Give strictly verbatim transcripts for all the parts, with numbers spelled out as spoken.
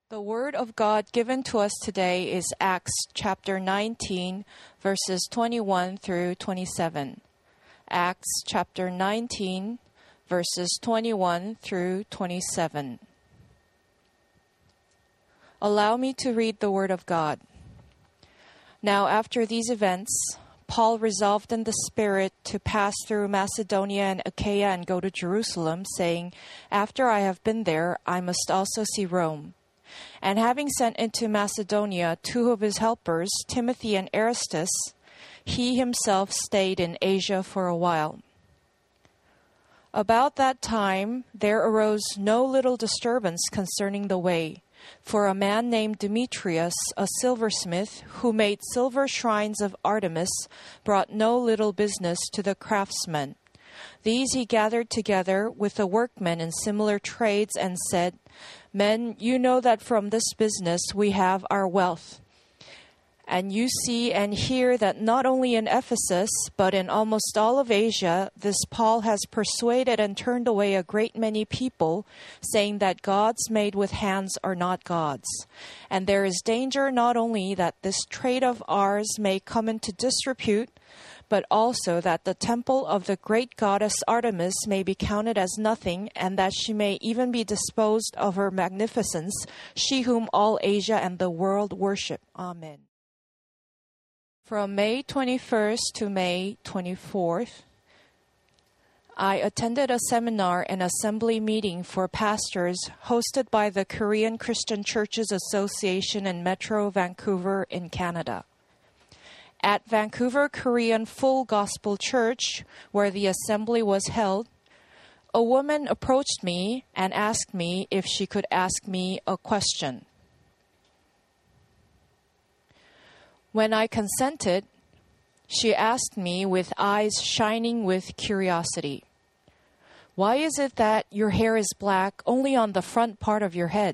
The word of God given to us today is Acts chapter nineteen, verses twenty-one through twenty-seven. Acts chapter nineteen, verses twenty-one through twenty-seven. Allow me to read the word of God. Now after these events, Paul resolved in the Spirit to pass through Macedonia and Achaia and go to Jerusalem, saying, "After I have been there, I must also see Rome." And having sent into Macedonia two of his helpers, Timothy and Erastus, he himself stayed in Asia for a while. About that time there arose no little disturbance concerning the way, for a man named Demetrius, a silversmith, who made silver shrines of Artemis, brought no little business to the craftsmen. These he gathered together with the workmen in similar trades and said, "Men, you know that from this business we have our wealth. And you see and hear that not only in Ephesus, but in almost all of Asia, this Paul has persuaded and turned away a great many people, saying that gods made with hands are not gods. And there is danger not only that this trade of ours may come into disrepute, but also that the temple of the great goddess Artemis may be counted as nothing, and that she may even be disposed of her magnificence, she whom all Asia and the world worship." Amen. From May twenty-first to May twenty-fourth, I attended a seminar and assembly meeting for pastors hosted by the Korean Christian Churches Association in Metro Vancouver in Canada. At Vancouver Korean Full Gospel Church, where the assembly was held, a woman approached me and asked me if she could ask me a question. When I consented, she asked me with eyes shining with curiosity, "Why is it that your hair is black only on the front part of your head?"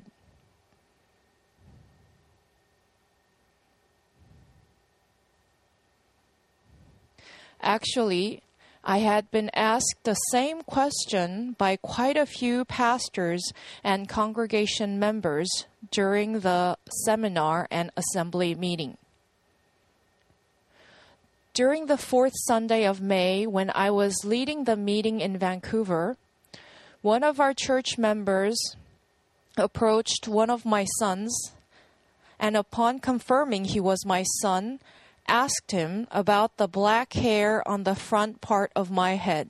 Actually, I had been asked the same question by quite a few pastors and congregation members during the seminar and assembly meeting. During the fourth Sunday of May, when I was leading the meeting in Vancouver, one of our church members approached one of my sons, and upon confirming he was my son, asked him about the black hair on the front part of my head.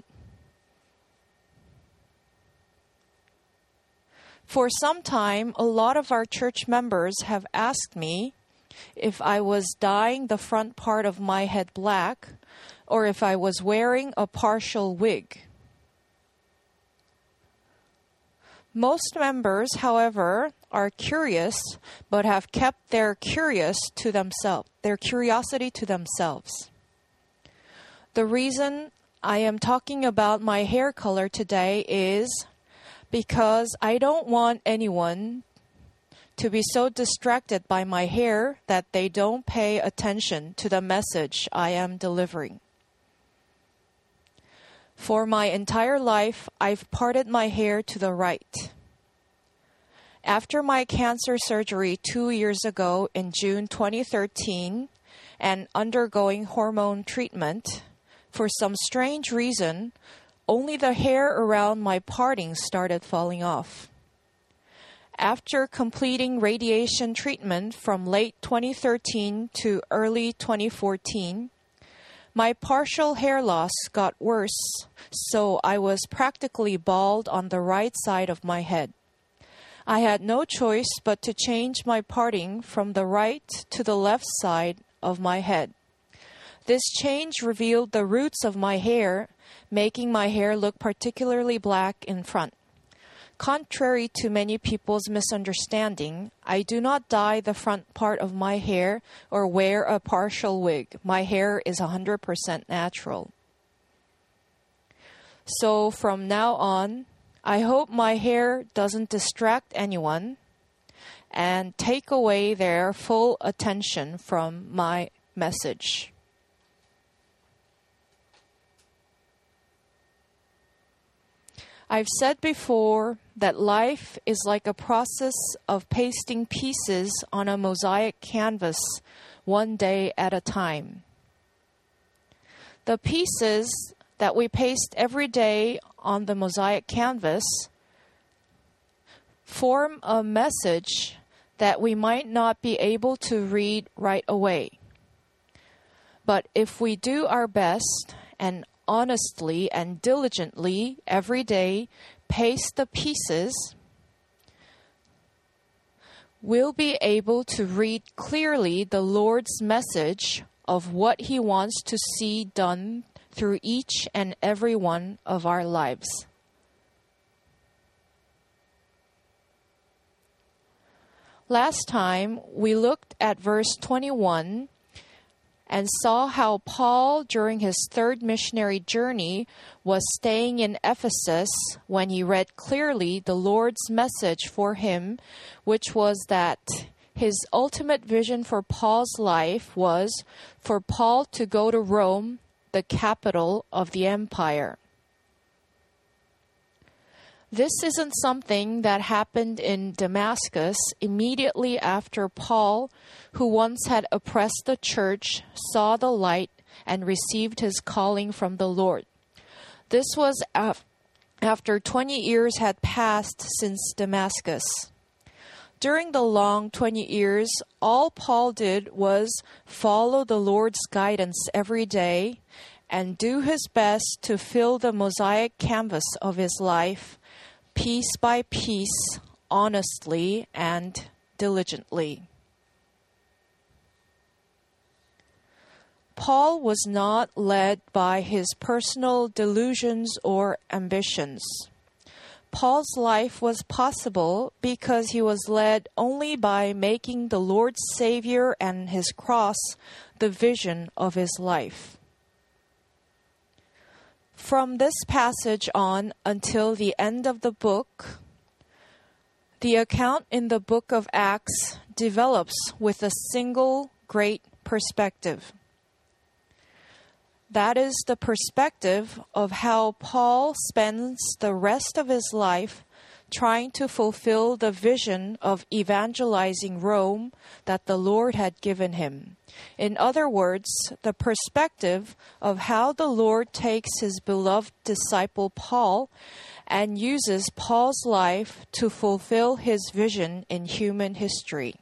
For some time, a lot of our church members have asked me if I was dyeing the front part of my head black or if I was wearing a partial wig. Most members, however, are curious, but have kept their curious to themselves, their curiosity to themselves. The reason I am talking about my hair color today is because I don't want anyone to be so distracted by my hair that they don't pay attention to the message I am delivering. For my entire life, I've parted my hair to the right. After my cancer surgery two years ago in June twenty thirteen and undergoing hormone treatment, for some strange reason, only the hair around my parting started falling off. After completing radiation treatment from late twenty thirteen to early twenty fourteen, my partial hair loss got worse, so I was practically bald on the right side of my head. I had no choice but to change my parting from the right to the left side of my head. This change revealed the roots of my hair, making my hair look particularly black in front. Contrary to many people's misunderstanding, I do not dye the front part of my hair or wear a partial wig. My hair is one hundred percent natural. So from now on, I hope my hair doesn't distract anyone and take away their full attention from my message. I've said before that life is like a process of pasting pieces on a mosaic canvas one day at a time. The pieces that we paste every day on the mosaic canvas form a message that we might not be able to read right away. But if we do our best and honestly and diligently every day paste the pieces, we'll be able to read clearly the Lord's message of what He wants to see done through each and every one of our lives. Last time, we looked at verse twenty-one and saw how Paul, during his third missionary journey, was staying in Ephesus when he read clearly the Lord's message for him, which was that his ultimate vision for Paul's life was for Paul to go to Rome, the capital of the empire. This isn't something that happened in Damascus immediately after Paul, who once had oppressed the church, saw the light and received his calling from the Lord. This was af- after twenty years had passed since Damascus. During the long twenty years, all Paul did was follow the Lord's guidance every day and do his best to fill the mosaic canvas of his life piece by piece, honestly and diligently. Paul was not led by his personal delusions or ambitions. Paul's life was possible because he was led only by making the Lord Savior and his cross the vision of his life. From this passage on until the end of the book, the account in the book of Acts develops with a single great perspective. That is the perspective of how Paul spends the rest of his life trying to fulfill the vision of evangelizing Rome that the Lord had given him. In other words, the perspective of how the Lord takes his beloved disciple Paul and uses Paul's life to fulfill his vision in human history.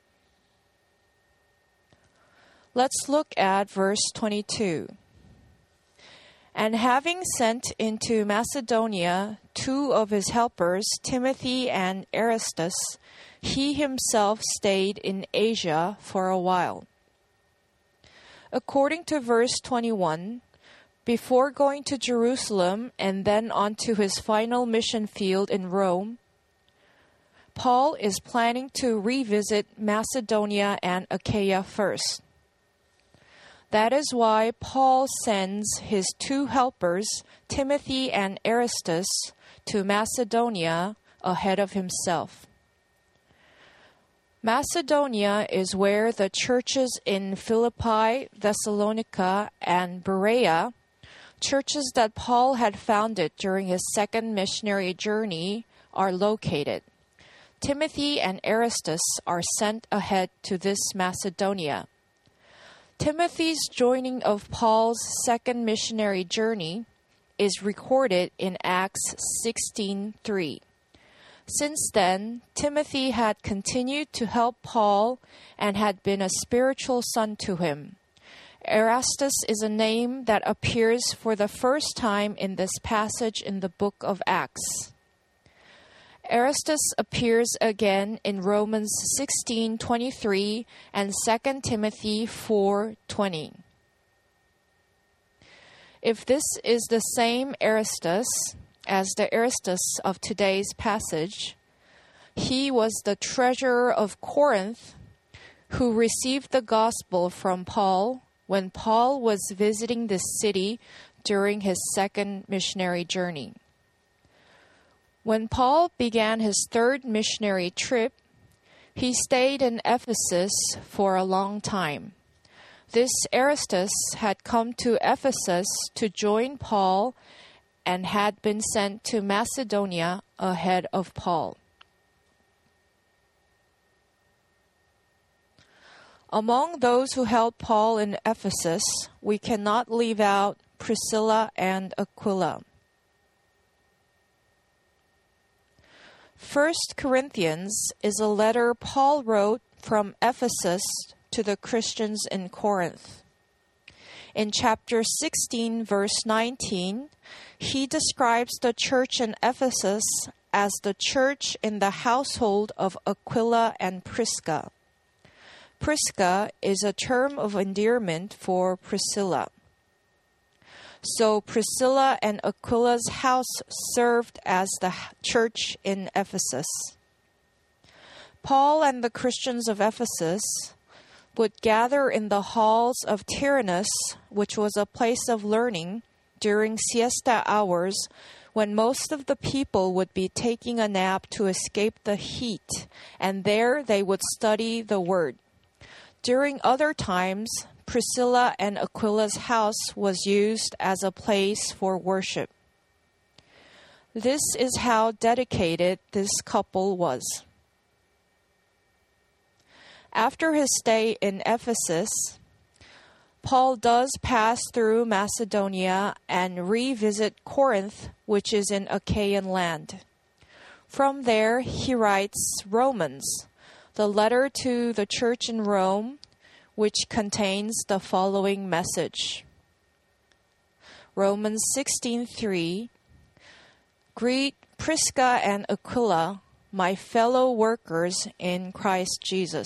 Let's look at verse twenty-two. And having sent into Macedonia two of his helpers, Timothy and Erastus, he himself stayed in Asia for a while. According to verse twenty-one, before going to Jerusalem and then on to his final mission field in Rome, Paul is planning to revisit Macedonia and Achaia first. That is why Paul sends his two helpers, Timothy and Erastus, to Macedonia ahead of himself. Macedonia is where the churches in Philippi, Thessalonica, and Berea, churches that Paul had founded during his second missionary journey, are located. Timothy and Erastus are sent ahead to this Macedonia. Timothy's joining of Paul's second missionary journey is recorded in Acts sixteen three. Since then, Timothy had continued to help Paul and had been a spiritual son to him. Erastus is a name that appears for the first time in this passage in the book of Acts. Erastus appears again in Romans sixteen twenty-three and Second Timothy four twenty. If this is the same Erastus as the Erastus of today's passage, he was the treasurer of Corinth who received the gospel from Paul when Paul was visiting this city during his second missionary journey. When Paul began his third missionary trip, he stayed in Ephesus for a long time. This Erastus had come to Ephesus to join Paul and had been sent to Macedonia ahead of Paul. Among those who helped Paul in Ephesus, we cannot leave out Priscilla and Aquila. First Corinthians is a letter Paul wrote from Ephesus to the Christians in Corinth. In chapter sixteen, verse nineteen, he describes the church in Ephesus as the church in the household of Aquila and Prisca. Prisca is a term of endearment for Priscilla. So Priscilla and Aquila's house served as the church in Ephesus. Paul and the Christians of Ephesus would gather in the halls of Tyrannus, which was a place of learning, during siesta hours when most of the people would be taking a nap to escape the heat, and there they would study the word. During other times, Priscilla and Aquila's house was used as a place for worship. This is how dedicated this couple was. After his stay in Ephesus, Paul does pass through Macedonia and revisit Corinth, which is in Achaean land. From there, he writes Romans, the letter to the church in Rome, which contains the following message. Romans sixteen three, Greet Prisca and Aquila, my fellow workers in Christ Jesus.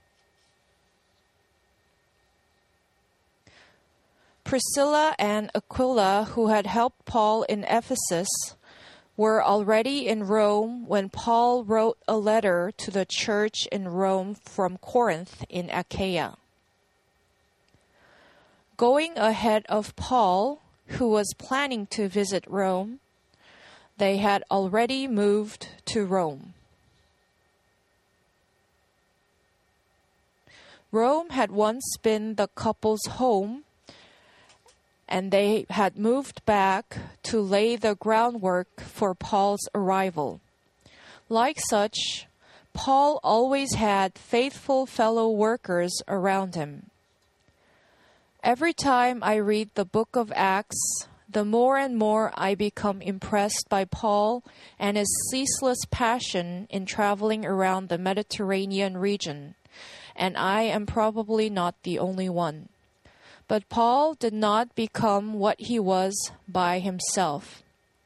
Priscilla and Aquila, who had helped Paul in Ephesus, were already in Rome when Paul wrote a letter to the church in Rome from Corinth in Achaia. Going ahead of Paul, who was planning to visit Rome, they had already moved to Rome. Rome had once been the couple's home, and they had moved back to lay the groundwork for Paul's arrival. Like such, Paul always had faithful fellow workers around him. Every time I read the book of Acts, the more and more I become impressed by Paul and his ceaseless passion in traveling around the Mediterranean region, and I am probably not the only one. But Paul did not become what he was by himself.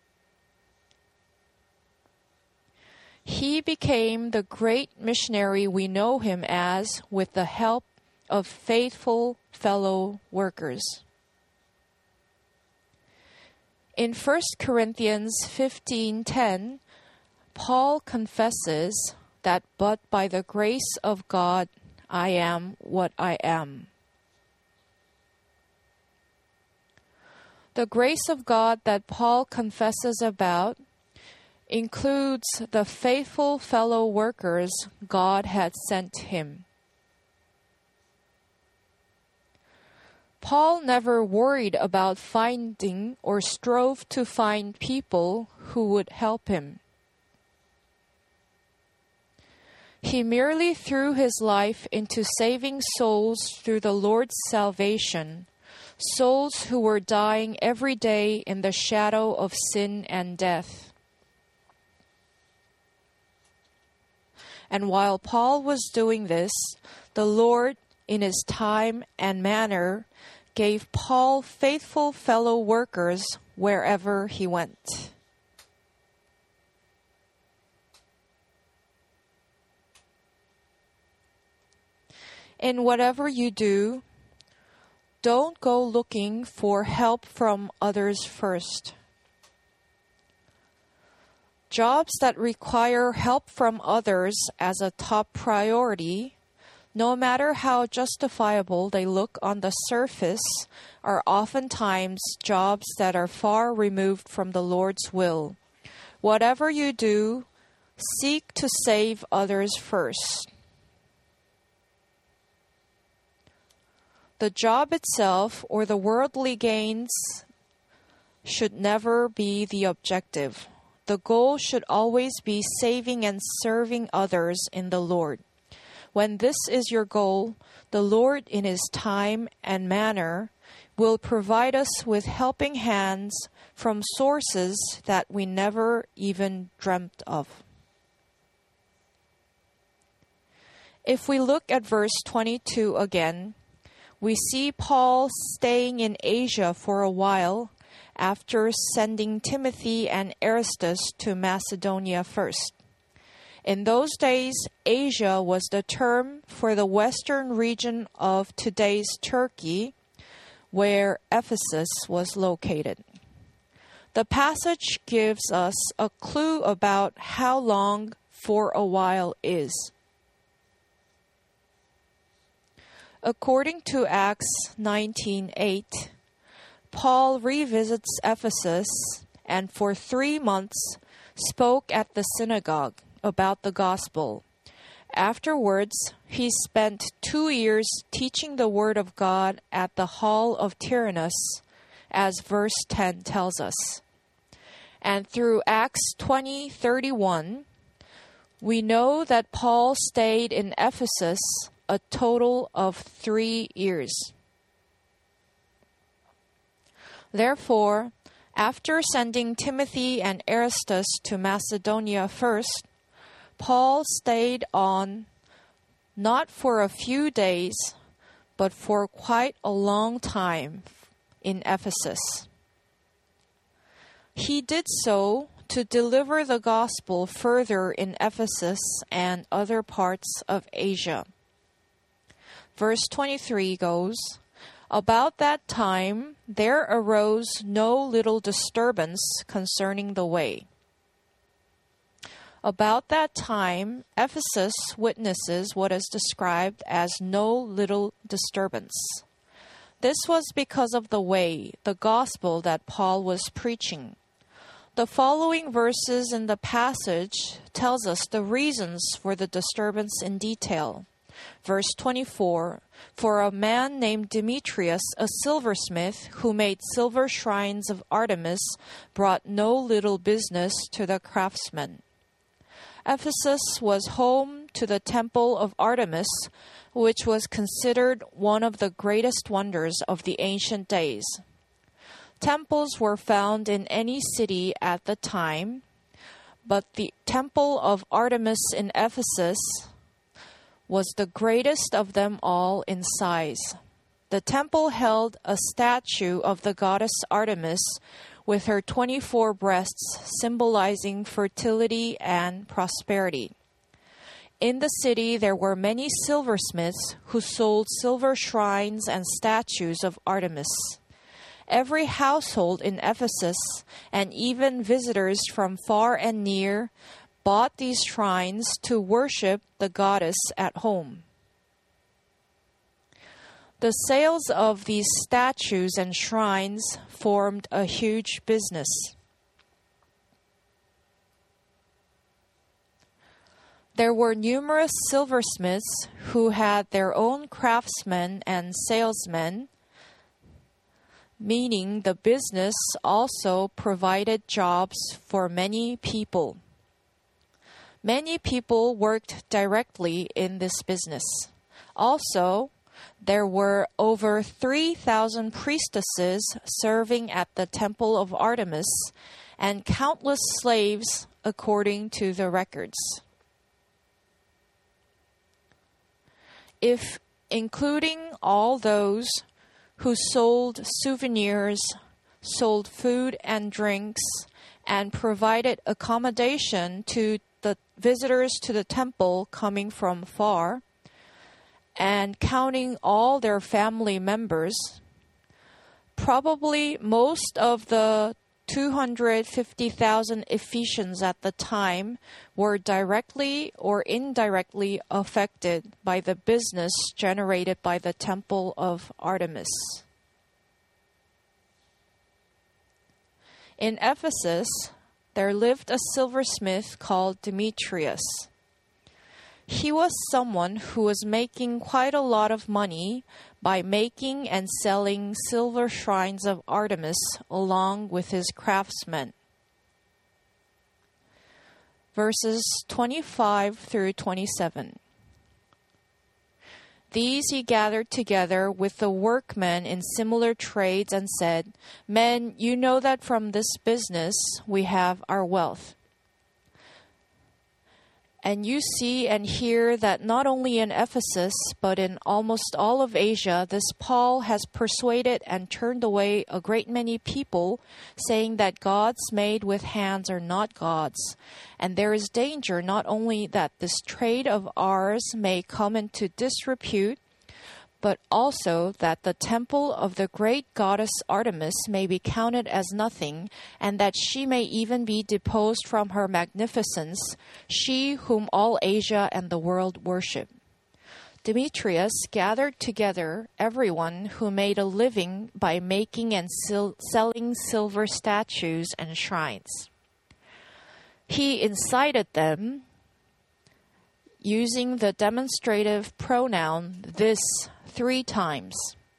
He became the great missionary we know him as with the help of faithful fellow workers. In First Corinthians fifteen ten, Paul confesses that, "But by the grace of God, I am what I am." The grace of God that Paul confesses about includes the faithful fellow workers God had sent him. Paul never worried about finding or strove to find people who would help him. He merely threw his life into saving souls through the Lord's salvation, souls who were dying every day in the shadow of sin and death. And while Paul was doing this, the Lord, in his time and manner, gave Paul faithful fellow workers wherever he went. In whatever you do, don't go looking for help from others first. Jobs that require help from others as a top priority, no matter how justifiable they look on the surface, are oftentimes jobs that are far removed from the Lord's will. Whatever you do, seek to save others first. The job itself or the worldly gains should never be the objective. The goal should always be saving and serving others in the Lord. When this is your goal, the Lord in His time and manner will provide us with helping hands from sources that we never even dreamt of. If we look at verse twenty-two again, we see Paul staying in Asia for a while after sending Timothy and Erastus to Macedonia first. In those days, Asia was the term for the western region of today's Turkey, where Ephesus was located. The passage gives us a clue about how long for a while is. According to Acts nineteen eight, Paul revisits Ephesus and for three months spoke at the synagogue about the gospel. Afterwards, he spent two years teaching the word of God at the hall of Tyrannus, as verse ten tells us. And through Acts twenty thirty-one, we know that Paul stayed in Ephesus a total of three years. Therefore, after sending Timothy and Erastus to Macedonia first, Paul stayed on not for a few days, but for quite a long time in Ephesus. He did so to deliver the gospel further in Ephesus and other parts of Asia. Verse twenty-three goes, "About that time there arose no little disturbance concerning the way." About that time, Ephesus witnesses what is described as no little disturbance. This was because of the way, the gospel that Paul was preaching. The following verses in the passage tells us the reasons for the disturbance in detail. Verse twenty-four, "For a man named Demetrius, a silversmith, who made silver shrines of Artemis, brought no little business to the craftsmen." Ephesus was home to the temple of Artemis, which was considered one of the greatest wonders of the ancient days. Temples were found in any city at the time, but the temple of Artemis in Ephesus was the greatest of them all in size. The temple held a statue of the goddess Artemis with her twenty-four breasts, symbolizing fertility and prosperity. In the city there were many silversmiths who sold silver shrines and statues of Artemis. Every household in Ephesus, and even visitors from far and near, bought these shrines to worship the goddess at home. The sales of these statues and shrines formed a huge business. There were numerous silversmiths who had their own craftsmen and salesmen, meaning the business also provided jobs for many people. Many people worked directly in this business. Also, there were over three thousand priestesses serving at the temple of Artemis and countless slaves according to the records. If including all those who sold souvenirs, sold food and drinks, and provided accommodation to the visitors to the temple coming from far, and counting all their family members, probably most of the two hundred fifty thousand Ephesians at the time were directly or indirectly affected by the business generated by the temple of Artemis. In Ephesus, there lived a silversmith called Demetrius. He was someone who was making quite a lot of money by making and selling silver shrines of Artemis along with his craftsmen. Verses twenty-five through twenty-seven. These he gathered together with the workmen in similar trades and said, "Men, you know that from this business we have our wealth. And you see and hear that not only in Ephesus, but in almost all of Asia, this Paul has persuaded and turned away a great many people, saying that gods made with hands are not gods. And there is danger not only that this trade of ours may come into disrepute, but also that the temple of the great goddess Artemis may be counted as nothing, and that she may even be deposed from her magnificence, she whom all Asia and the world worship." Demetrius gathered together everyone who made a living by making and sil- selling silver statues and shrines. He incited them, using the demonstrative pronoun this three times.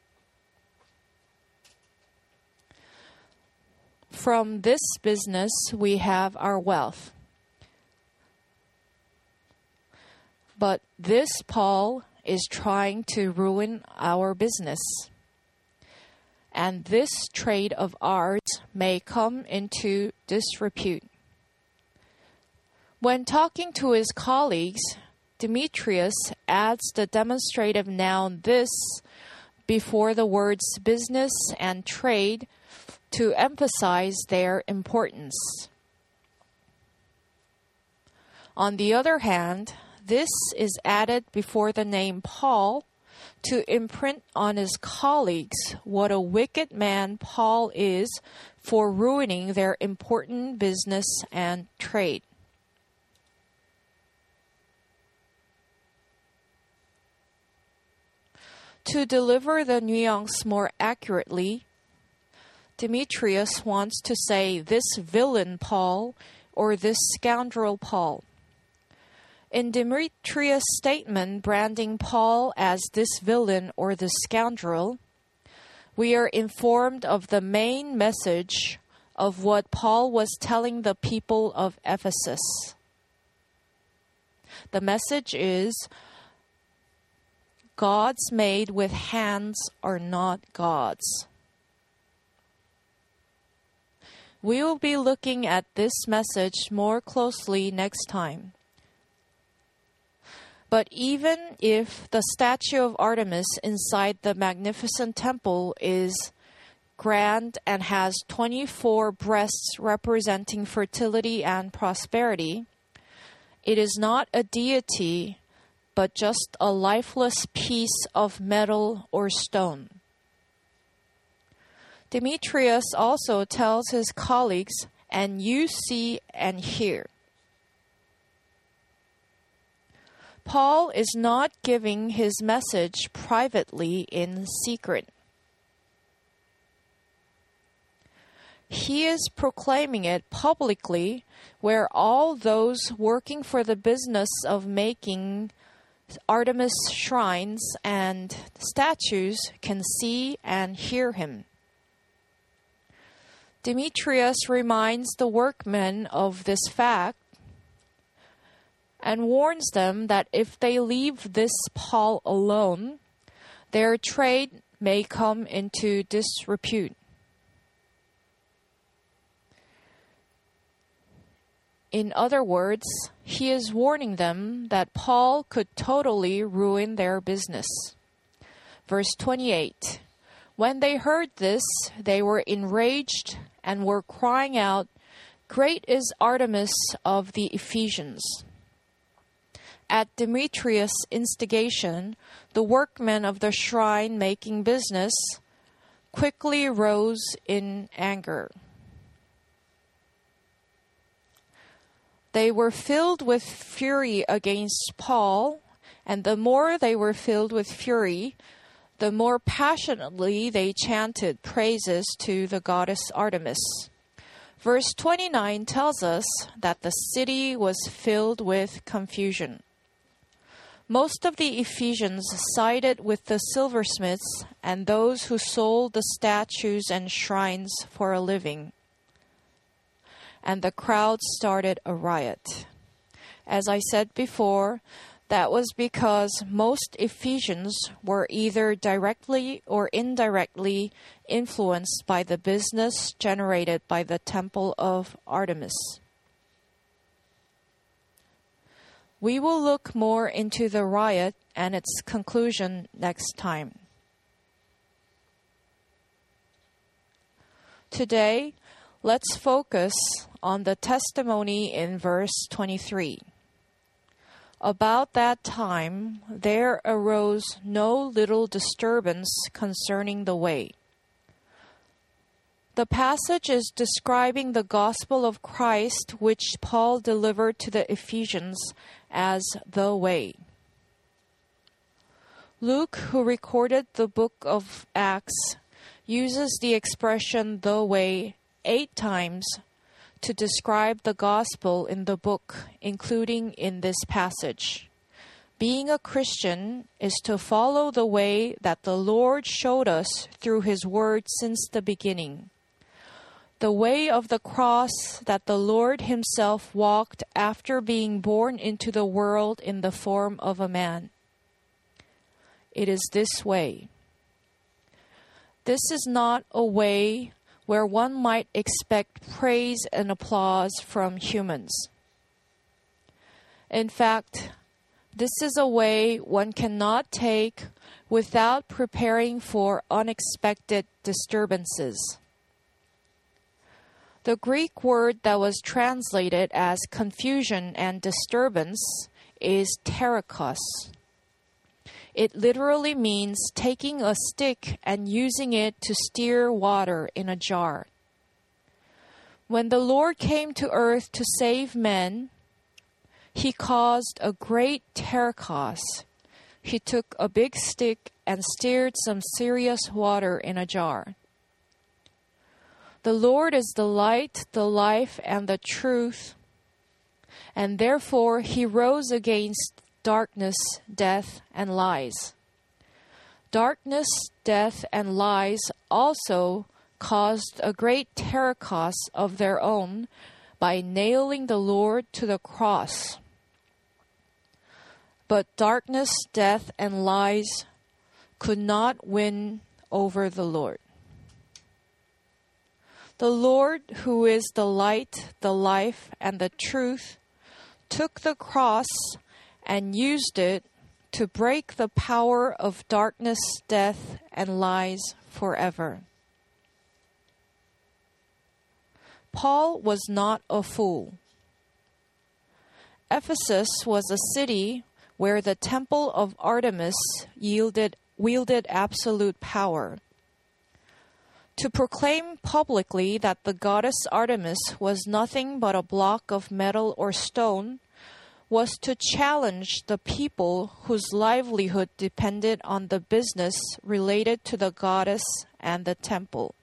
From this business we have our wealth. But this Paul is trying to ruin our business. And this trade of ours may come into disrepute. When talking to his colleagues, Demetrius adds the demonstrative noun this before the words business and trade to emphasize their importance. On the other hand, this is added before the name Paul to imprint on his colleagues what a wicked man Paul is for ruining their important business and trade. To deliver the nuance more accurately, Demetrius wants to say this villain Paul or this scoundrel Paul. In Demetrius' statement branding Paul as this villain or this scoundrel, we are informed of the main message of what Paul was telling the people of Ephesus. The message is, gods made with hands are not gods. We will be looking at this message more closely next time. But even if the statue of Artemis inside the magnificent temple is grand and has twenty-four breasts representing fertility and prosperity, it is not a deity, but just a lifeless piece of metal or stone. Demetrius also tells his colleagues, "And you see and hear." Paul is not giving his message privately in secret. He is proclaiming it publicly, where all those working for the business of making Artemis shrines and statues can see and hear him. Demetrius reminds the workmen of this fact and warns them that if they leave this Paul alone, their trade may come into disrepute. In other words, he is warning them that Paul could totally ruin their business. Verse twenty-eight. When they heard this, they were enraged and were crying out, "Great is Artemis of the Ephesians." At Demetrius' instigation, the workmen of the shrine-making business quickly rose in anger. They were filled with fury against Paul, and the more they were filled with fury, the more passionately they chanted praises to the goddess Artemis. Verse twenty-nine tells us that the city was filled with confusion. Most of the Ephesians sided with the silversmiths and those who sold the statues and shrines for a living. And the crowd started a riot. As I said before, that was because most Ephesians were either directly or indirectly influenced by the business generated by the temple of Artemis. We will look more into the riot and its conclusion next time. Today, let's focus on the testimony in verse twenty-three. About that time, there arose no little disturbance concerning the way. The passage is describing the gospel of Christ, which Paul delivered to the Ephesians as the way. Luke, who recorded the book of Acts, uses the expression the way eight times to describe the gospel in the book, including in this passage. Being a Christian is to follow the way that the Lord showed us through His Word since the beginning. The way of the cross that the Lord Himself walked after being born into the world in the form of a man. It is this way. This is not a way where one might expect praise and applause from humans. In fact, this is a way one cannot take without preparing for unexpected disturbances. The Greek word that was translated as confusion and disturbance is terakos. It literally means taking a stick and using it to stir water in a jar. When the Lord came to earth to save men, He caused a great terakos. He took a big stick and stirred some serious water in a jar. The Lord is the light, the life, and the truth, and therefore He rose against darkness, death, and lies. Darkness, death, and lies also caused a great terakos of their own by nailing the Lord to the cross. But darkness, death, and lies could not win over the Lord. The Lord, who is the light, the life, and the truth, took the cross and used it to break the power of darkness, death, and lies forever. Paul was not a fool. Ephesus was a city where the temple of Artemis yielded, wielded absolute power. To proclaim publicly that the goddess Artemis was nothing but a block of metal or stone was to challenge the people whose livelihood depended on the business related to the goddess and the temple.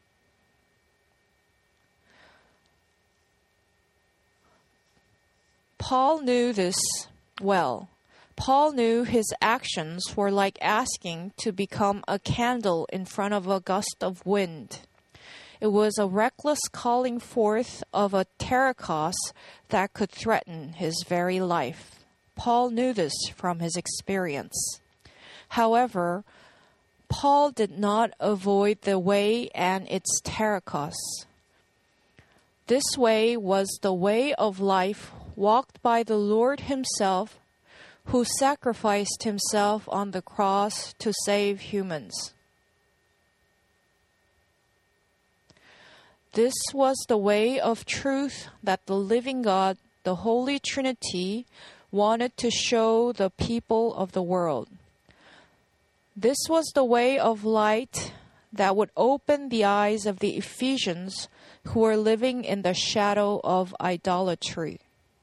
Paul knew this well. Paul knew his actions were like asking to become a candle in front of a gust of wind. It was a reckless calling forth of a terakos that could threaten his very life. Paul knew this from his experience. However, Paul did not avoid the way and its terakos. This way was the way of life walked by the Lord Himself, who sacrificed Himself on the cross to save humans. This was the way of truth that the living God, the Holy Trinity, wanted to show the people of the world. This was the way of light that would open the eyes of the Ephesians who were living in the shadow of idolatry.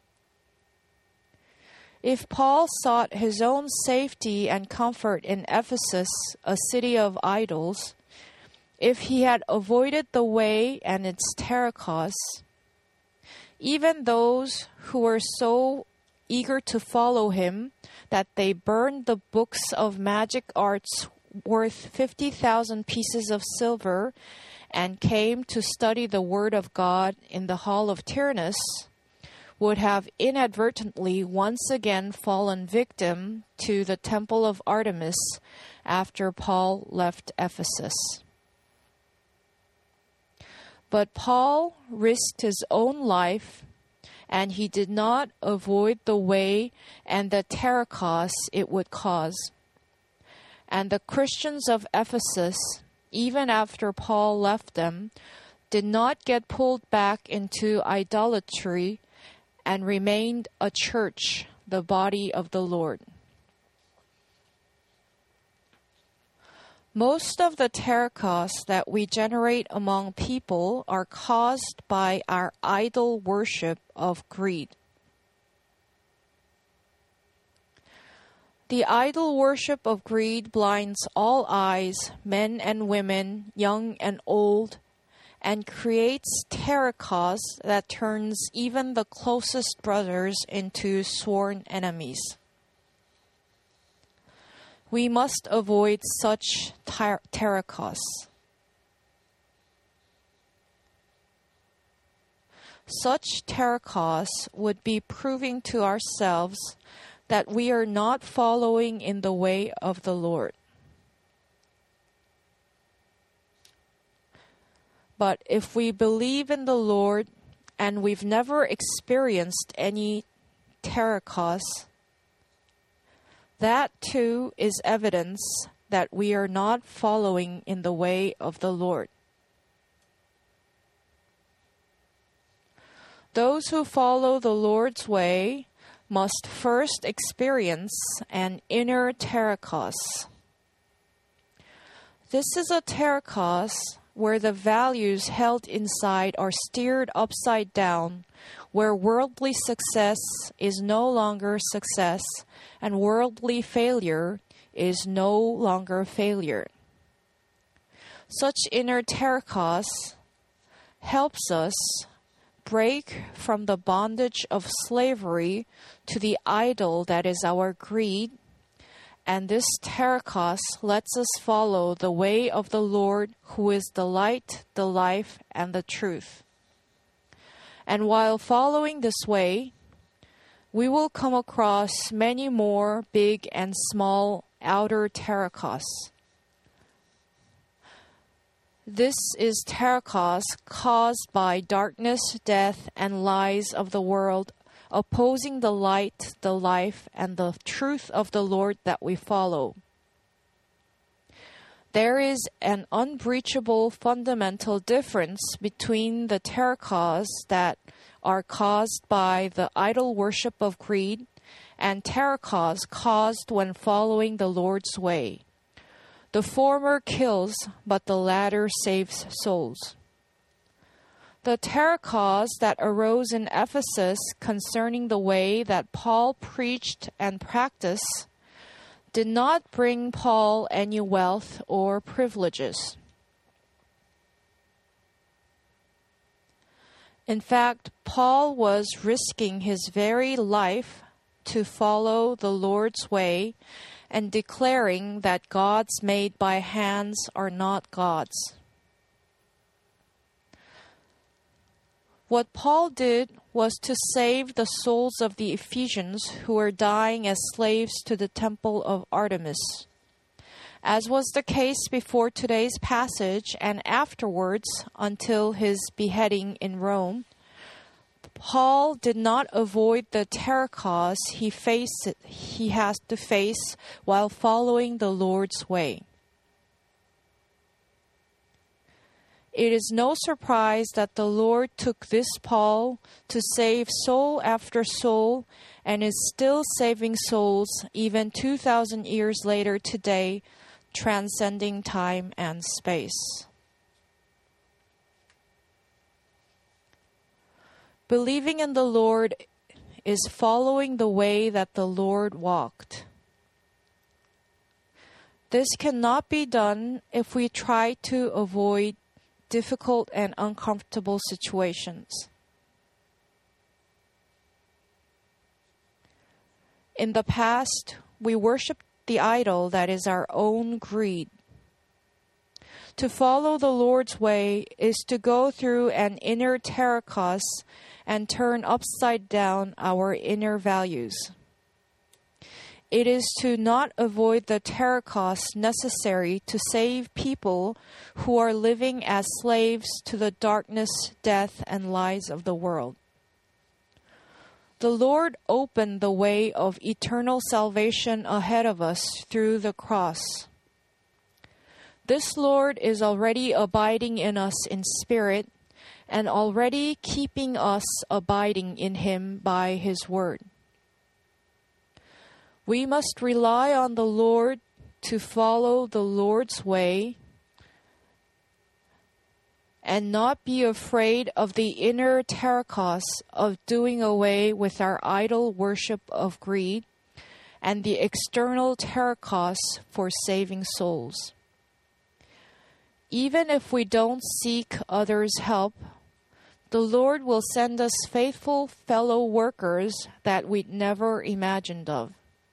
If Paul sought his own safety and comfort in Ephesus, a city of idols, if he had avoided the way and its terakos, even those who were so eager to follow him that they burned the books of magic arts worth fifty thousand pieces of silver and came to study the word of God in the hall of Tyrannus, would have inadvertently once again fallen victim to the temple of Artemis after Paul left Ephesus. But Paul risked his own life, and he did not avoid the way and the terracos it would cause. And the Christians of Ephesus, even after Paul left them, did not get pulled back into idolatry and remained a church, the body of the Lord. Most of the terracos that we generate among people are caused by our idol worship of greed. The idol worship of greed blinds all eyes, men and women, young and old, and creates terracos that turns even the closest brothers into sworn enemies. We must avoid such ter- terracos. Such terracos would be proving to ourselves that we are not following in the way of the Lord. But if we believe in the Lord and we've never experienced any terracos, that too is evidence that we are not following in the way of the Lord. Those who follow the Lord's way must first experience an inner terracos. This is a terracos where the values held inside are steered upside down, where worldly success is no longer success and worldly failure is no longer failure. Such inner terracos helps us break from the bondage of slavery to the idol that is our greed, and this terracos lets us follow the way of the Lord, who is the light, the life, and the truth. And while following this way, we will come across many more big and small outer terracos. This is terracos caused by darkness, death, and lies of the world, opposing the light, the life, and the truth of the Lord that we follow. There is an unbreachable fundamental difference between the terracos that are caused by the idol worship of greed and terracos caused when following the Lord's way. The former kills, but the latter saves souls. The terracos that arose in Ephesus concerning the way that Paul preached and practiced did not bring Paul any wealth or privileges. In fact, Paul was risking his very life to follow the Lord's way and declaring that gods made by hands are not gods. What Paul did was to save the souls of the Ephesians who were dying as slaves to the temple of Artemis. As was the case before today's passage and afterwards until his beheading in Rome, Paul did not avoid the terracos he faced, he has to face while following the Lord's way. It is no surprise that the Lord took this Paul to save soul after soul and is still saving souls even two thousand years later today, transcending time and space. Believing in the Lord is following the way that the Lord walked. This cannot be done if we try to avoid difficult and uncomfortable situations. In the past, we worshiped the idol that is our own greed. To follow the Lord's way is to go through an inner terracotta and turn upside down our inner values. It is to not avoid the terracotta necessary to save people who are living as slaves to the darkness, death, and lies of the world. The Lord opened the way of eternal salvation ahead of us through the cross. This Lord is already abiding in us in spirit and already keeping us abiding in Him by His word. We must rely on the Lord to follow the Lord's way and not be afraid of the inner terracotta of doing away with our idol worship of greed and the external terracotta for saving souls. Even if we don't seek others' help, the Lord will send us faithful fellow workers that we'd never imagined of.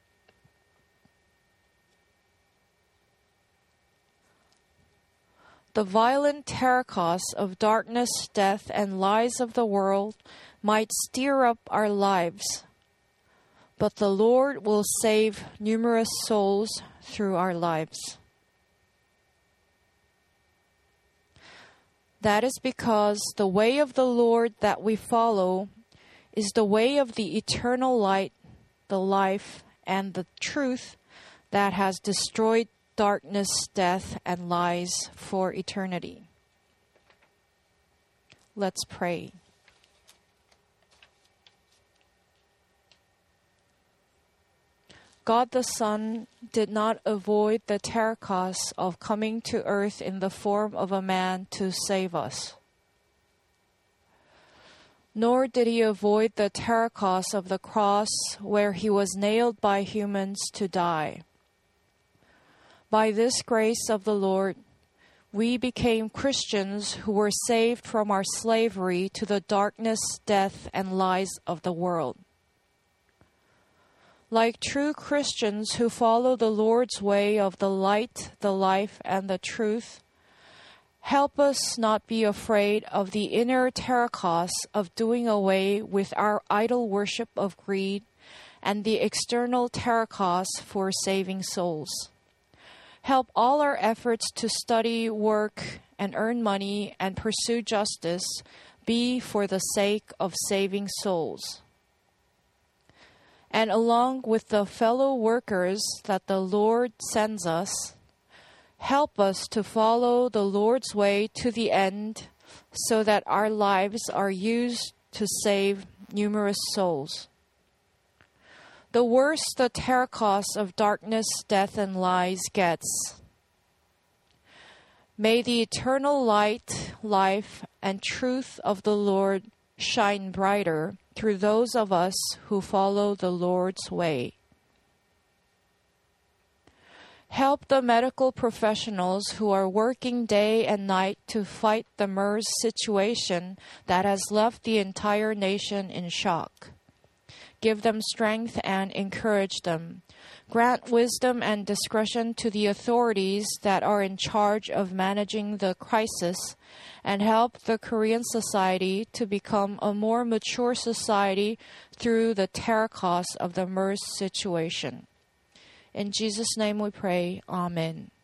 The violent terracotta of darkness, death, and lies of the world might stir up our lives, but the Lord will save numerous souls through our lives. That is because the way of the Lord that we follow is the way of the eternal light, the life, and the truth that has destroyed darkness, death, and lies for eternity. Let's pray. God the Son did not avoid the terracotta of coming to earth in the form of a man to save us. Nor did He avoid the terracotta of the cross where He was nailed by humans to die. By this grace of the Lord, we became Christians who were saved from our slavery to the darkness, death, and lies of the world. Like true Christians who follow the Lord's way of the light, the life, and the truth, help us not be afraid of the inner terracotta of doing away with our idol worship of greed and the external terracotta for saving souls. Help all our efforts to study, work, and earn money and pursue justice be for the sake of saving souls. And along with the fellow workers that the Lord sends us, help us to follow the Lord's way to the end so that our lives are used to save numerous souls. The worse the terracotta of darkness, death, and lies gets, may the eternal light, life, and truth of the Lord shine brighter through those of us who follow the Lord's way. Help the medical professionals who are working day and night to fight the MERS situation that has left the entire nation in shock. Give them strength and encourage them. Grant wisdom and discretion to the authorities that are in charge of managing the crisis, and help the Korean society to become a more mature society through the terracotta of the MERS situation. In Jesus' name we pray. Amen.